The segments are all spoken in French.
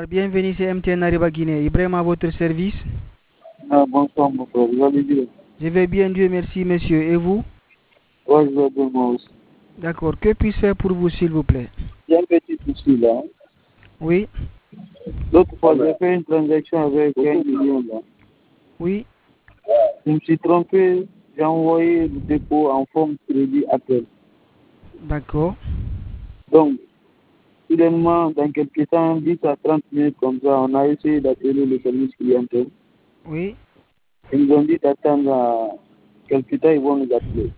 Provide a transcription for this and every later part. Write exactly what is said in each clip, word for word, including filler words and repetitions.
Bonsoir, bienvenue chez M T N Arriba Guinée. Ibrahim à votre service. Ah, bonsoir, mon frère. Vous allez bien? Je vais bien, Dieu merci, monsieur. Et vous? Oui, je vais bien, moi aussi. D'accord. Que puis-je faire pour vous, s'il vous plaît? J'ai un petit souci là. Oui. L'autre fois, j'ai fait une transaction avec un million là. Oui. Je me suis trompé. J'ai envoyé le dépôt en forme crédit appel. D'accord. Donc, soudainement, dans quelques temps, dix à trente minutes comme ça, on a essayé d'appeler le service clientèle. Oui. Ils nous ont dit d'attendre à quelques temps, ils vont nous appeler.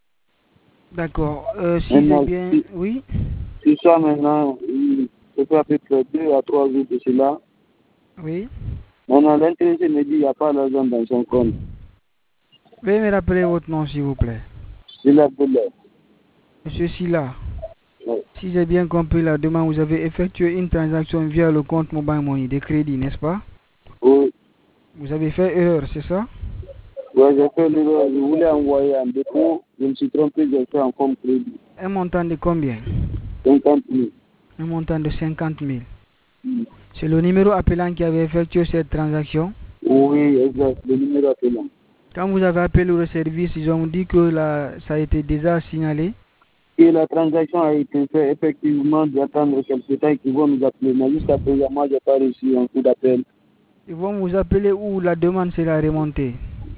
D'accord. Euh, si Maintenant, j'ai bien... si, Oui. si ça maintenant, ça fait à peu près deux à trois jours de cela. Oui. Maintenant, l'intéressé me dit qu'il n'y a pas d'argent dans son compte. Veuillez me rappeler votre nom, s'il vous plaît. Je l'appelle. Monsieur Silla. Oui. Si j'ai bien compris la demande, vous avez effectué une transaction via le compte Mobile Money de crédit, n'est-ce pas? Oui. Vous avez fait erreur, c'est ça? Oui, j'ai fait l'erreur. Je voulais envoyer un dépôt. Je me suis trompé, j'ai fait en compte crédit. Un montant de combien? cinquante mille. Un montant de cinquante mille. Mm. C'est le numéro appelant qui avait effectué cette transaction? Oui, exact. Le numéro appelant. Quand vous avez appelé le service, ils ont dit que la, ça a été déjà signalé. Et la transaction a été faite, effectivement, d'attendre quelques temps qu'ils vont nous appeler. Mais jusqu'à présent, moi, je n'ai pas reçu un coup d'appel. Ils vont vous appeler où la demande sera remontée.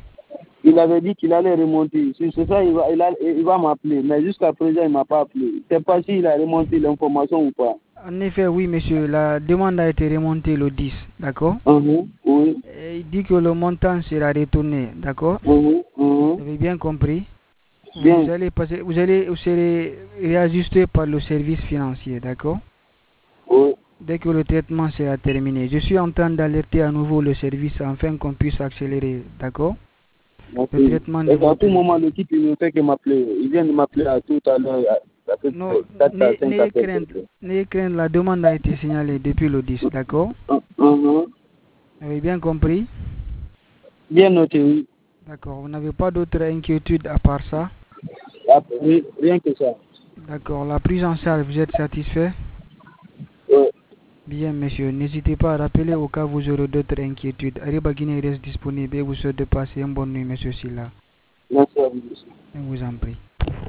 Il avait dit qu'il allait remonter. Si c'est ça, il va, il a- il va m'appeler. Mais jusqu'à présent, il ne m'a pas appelé. Je ne sais pas s'il a remonté l'information ou pas. En effet, oui, monsieur, la demande a été remontée le dix, d'accord? Mhm, oui. Et il dit que le montant sera retourné, d'accord? Mhm, mhm. Vous avez bien compris? Bien. Vous allez passer, vous allez, vous serez réajusté par le service financier, d'accord? Oui. Dès que le traitement sera terminé. Je suis en train d'alerter à nouveau le service afin qu'on puisse accélérer, d'accord? Le Merci. traitement de Et à tout votre... moment, l'équipe, il ne fait que m'appeler. Il vient de m'appeler à tout à l'heure, à peu Non, près quatre à cinq n'ayez appels. crainte, n'ayez crainte, la demande a été signalée depuis le dix, d'accord? Mhm. Vous avez bien compris? Bien noté, oui. D'accord, vous n'avez pas d'autres inquiétudes à part ça? Ah, oui, rien que ça. D'accord, la prise en charge, vous êtes satisfait? Oui. Bien, monsieur, n'hésitez pas à rappeler au cas où vous aurez d'autres inquiétudes. Arriba Guinée reste disponible et vous souhaite de passer une bonne nuit, monsieur Silla. Merci à vous aussi. Je vous en prie.